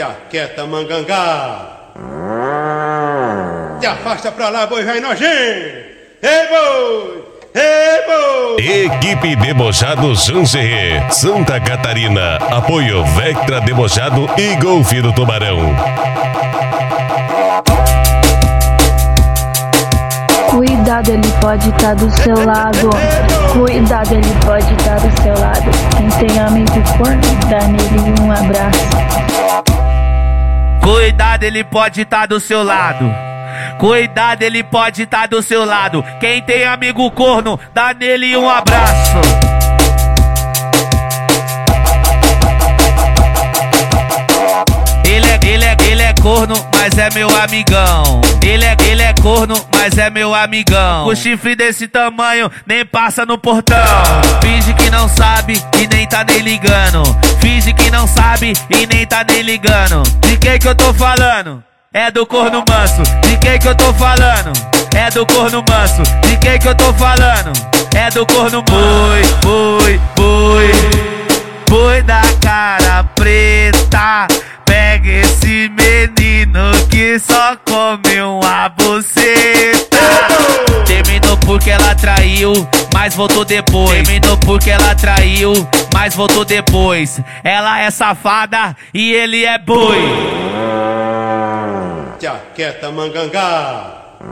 Jaqueta mangangá. Te afasta pra lá, boi velho nojento. Ei, boi! Ei, boi! Equipe Debochados Jangerê, Santa Catarina. Apoio Vectra Debochado e Golfe do Tubarão. Cuidado, ele pode estar do seu lado. Cuidado, ele pode estar do seu lado. Quem tem amigo corno, dá nele um abraço. Cuidado, ele pode estar do seu lado. Cuidado, ele pode estar do seu lado. Quem tem amigo corno, dá nele um abraço. Ele é corno, mas é meu amigão. Ele é corno, mas é meu amigão. O chifre desse tamanho nem passa no portão. Finge que não sabe e nem tá nem ligando. Finge que não sabe e nem tá nem ligando. De quem que eu tô falando? É do corno manso. De quem que eu tô falando? É do corno manso. De quem que eu tô falando? É do corno manso. Boi da cara preta. Pega esse menino que só come uma buceta. Terminou porque ela traiu, mas voltou depois. Terminou porque ela traiu, mas voltou depois. Ela é safada e ele é boi. Jaqueta mangangá.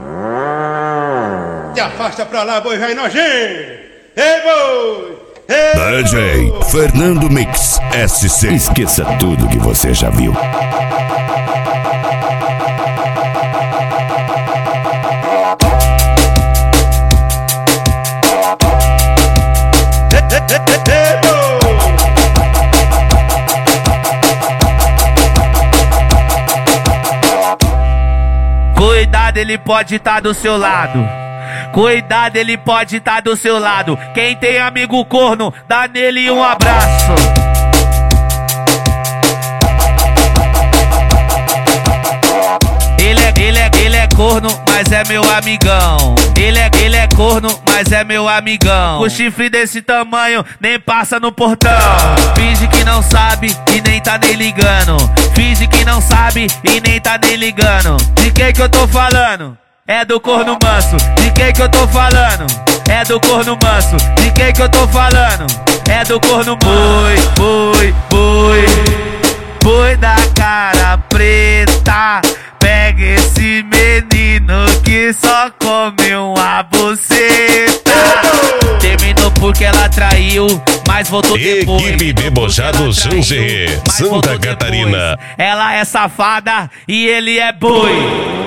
Te afasta pra lá, boi velho nojento. Ei, boi! DJ Fernando Mix SC. Esqueça tudo que você já viu. Cuidado, ele pode estar do seu lado. Cuidado, ele pode estar do seu lado. Quem tem amigo corno, dá nele um abraço. Ele é corno, mas é meu amigão. Ele é corno, mas é meu amigão. O chifre desse tamanho nem passa no portão. Finge que não sabe e nem tá nem ligando. Finge que não sabe e nem tá nem ligando. De quem que eu tô falando? É do corno manso. De quem que eu tô falando? É do corno manso. De quem que eu tô falando? É do corno manso. Boi da cara preta. Pega esse menino que só come uma buceta. Terminou porque ela traiu, mas voltou depois. Equipe Debochados Jangerê, Santa Catarina. Ela é safada e ele é boi.